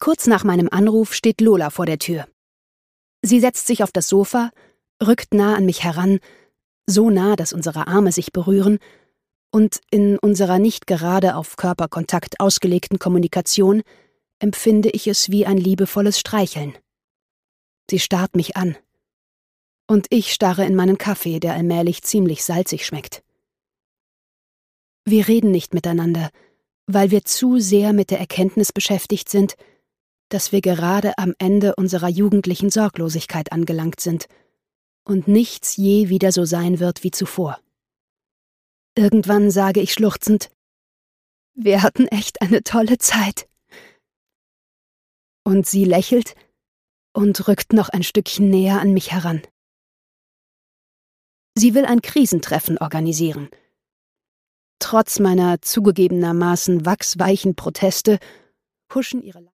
Kurz nach meinem Anruf steht Lola vor der Tür. Sie setzt sich auf das Sofa, rückt nah an mich heran, so nah, dass unsere Arme sich berühren, und in unserer nicht gerade auf Körperkontakt ausgelegten Kommunikation empfinde ich es wie ein liebevolles Streicheln. Sie starrt mich an. Und ich starre in meinen Kaffee, der allmählich ziemlich salzig schmeckt. Wir reden nicht miteinander, weil wir zu sehr mit der Erkenntnis beschäftigt sind, dass wir gerade am Ende unserer jugendlichen Sorglosigkeit angelangt sind und nichts je wieder so sein wird wie zuvor. Irgendwann sage ich schluchzend: Wir hatten echt eine tolle Zeit. Und sie lächelt und rückt noch ein Stückchen näher an mich heran. Sie will ein Krisentreffen organisieren. Trotz meiner zugegebenermaßen wachsweichen Proteste huschen ihre